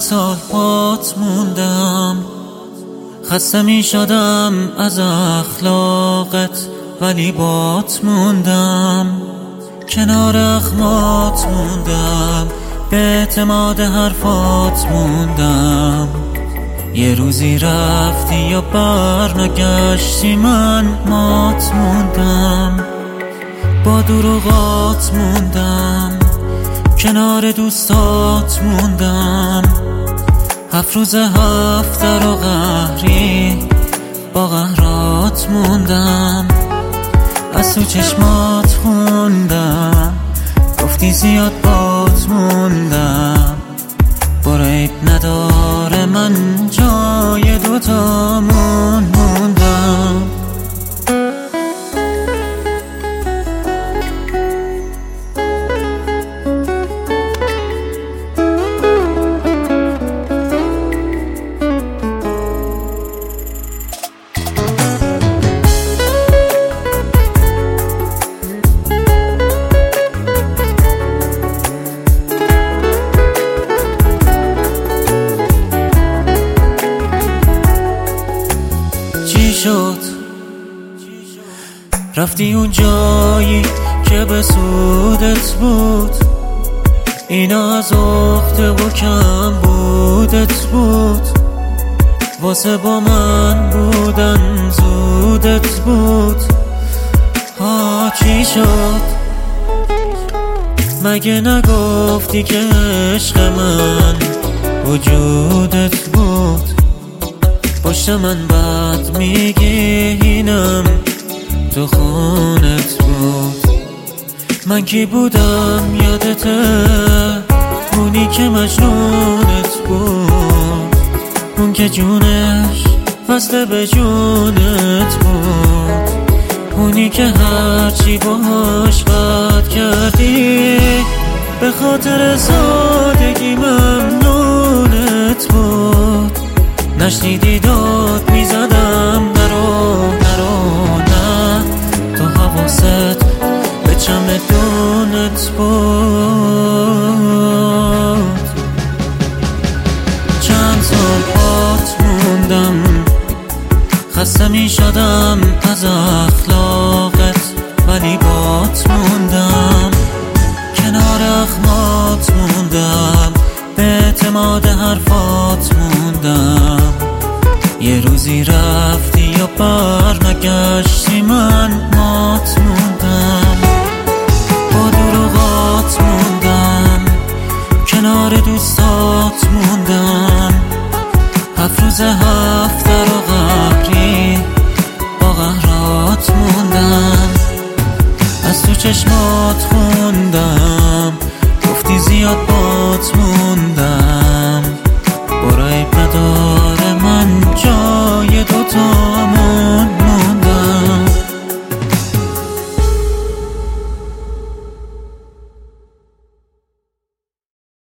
سال بات موندم، خسته می شدم از اخلاقت ولی بات موندم. کنار اخمات موندم، به اعتماد حرفات موندم. یه روزی رفتی یا برنگشتی، من مات موندم. با دروغات موندم، کنار دوستات موندم. 7 روز 7 در و قهری با قهرات موندم. از تو چشمات خوندم، گفتی زیاد بات موندم. برو عیب نداره من جای دوتامون موندم. شد رفتی اون جایی که به سودت بود، اینا از عهده و کم بودت بود. واسه با من بودن زودت بود. ها چی شد؟ مگه نگفتی که عشق من وجودت بود؟ پشت من بد میگی اینم تو خونت بود. من کی بودم یادته؟ اونی که مجنونت بود، اون که جونش وصله به جونت بود، اونی که هرچی باهاش بد کردی به خاطر سادگی ممنونت بود. نشنیدی داد میزدم نرو نرو نه، تو حواست به چمدونت بود. چند سال بات موندم، خسته می شدم از اخلاقت ولی بات موندم. کنار اخمات موندم، به اعتماد حرفات موندم. یه روزی رفتی یا برنگشتی، من مات موندم. با دروغات موندم، کنار دوستات موندم. 7 روز 7 در و قهری با قهرات موندم. از تو چشمات خوندم، گفتی زیاد بات موندم.